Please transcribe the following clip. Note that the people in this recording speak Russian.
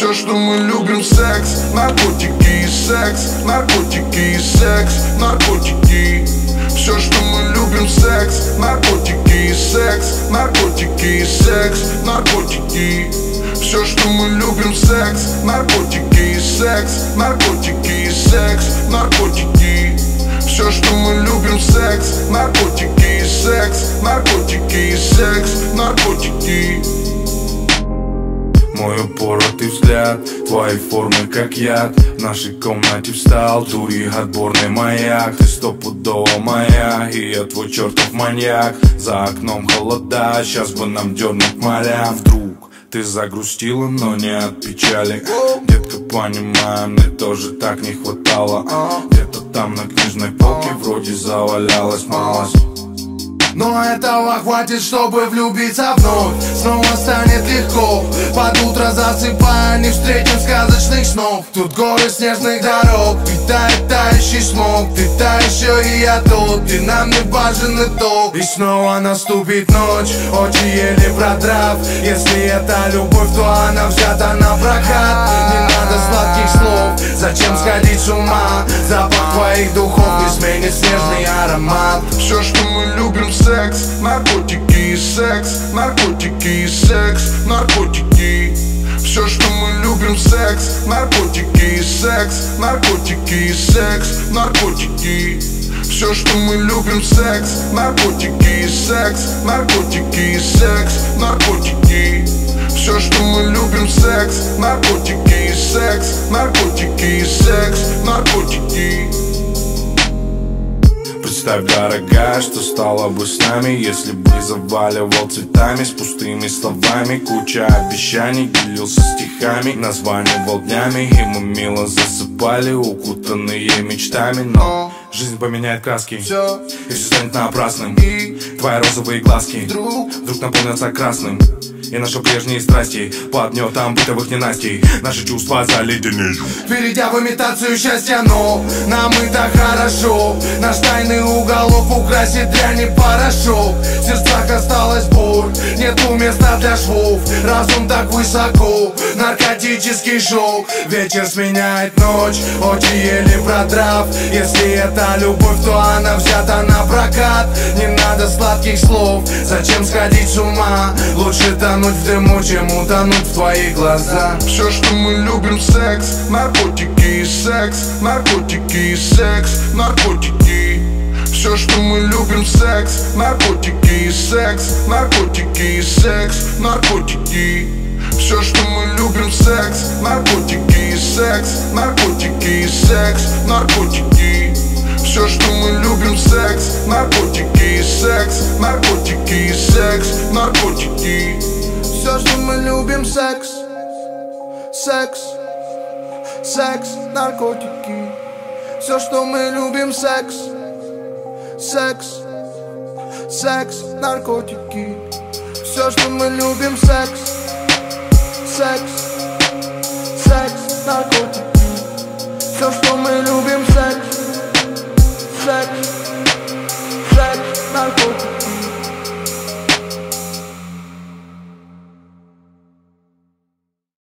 Все, что мы любим, секс, наркотики и секс, наркотики и секс, наркотики. Все, что мы любим, секс, наркотики и секс, наркотики и секс, наркотики. Все, что мы любим, секс, наркотики и секс, наркотики и секс, наркотики. Все, что мы любим, секс, наркотики и секс, наркотики и секс, наркотики. Мой упоротый взгляд, твои формы как яд. В нашей комнате встал дури отборный маяк. Ты стопудово моя, и я твой чертов маньяк. За окном холода, сейчас бы нам дернуть морям. Вдруг ты загрустила, но не от печали. Детка, понимаю, мне тоже так не хватало. Где-то там на книжной полке вроде завалялась малость. Но этого хватит, чтобы влюбиться вновь. Снова станет легко. Под утро засыпая, не встретим сказочных снов. Тут горы снежных дорог, питает тающий смог. Ты та еще и я тот, ты нам не важен итог. И снова наступит ночь, очи еле продрав. Если это любовь, то она взята на прокат. Не надо сладких слов, зачем сходить с ума? Запах твоих духов не сменит снежный аромат. Все, что мы любим, секс, наркотики и секс, наркотики и секс, наркотики. Все, что мы любим, секс, наркотики и секс, наркотики и секс, наркотики. Все, что мы любим, секс, наркотики и секс, наркотики и секс, наркотики. Все, что мы любим, секс, наркотики и секс, наркотики и секс, наркотики. Представь, дорогая, что стало бы с нами, если бы заваливал цветами с пустыми словами. Куча обещаний, делился стихами, названивал днями, и мы мило засыпали, укутанные мечтами. Но жизнь поменяет краски, и все станет напрасным. Твои розовые глазки вдруг наполнятся красным. И наши прежние страсти под гнетом бытовых ненастей наши чувства заледенеют, перейдя в имитацию счастья, но нам и так хорошо. Наш тайный уголок украсит дрянь и порошок. В сердцах осталась боль, нету места для швов. Разум так высоко, наркотический шок. Вечер сменяет ночь, очи еле продрав. Если это любовь, то она взята на прокат. Не надо сладких слов, зачем сходить с ума? Лучше тонуть в дыму, чем утонуть в твоих глазах. Все, что мы любим, секс, наркотики и секс, наркотики и секс, наркотики. Все, что мы любим, секс, наркотики и секс, наркотики и секс, наркотики. Все, что мы любим, секс, наркотики и секс, наркотики и секс, наркотики. Все, что мы любим, секс, наркотики и секс, наркотики и секс, наркотики. Все, что мы любим, секс, секс, секс, наркотики. Все, что мы любим, секс, секс, секс, наркотики. Все, что мы любим, секс, секс, секс, наркотики. Все, что мы любим, секс, секс, секс, наркотики.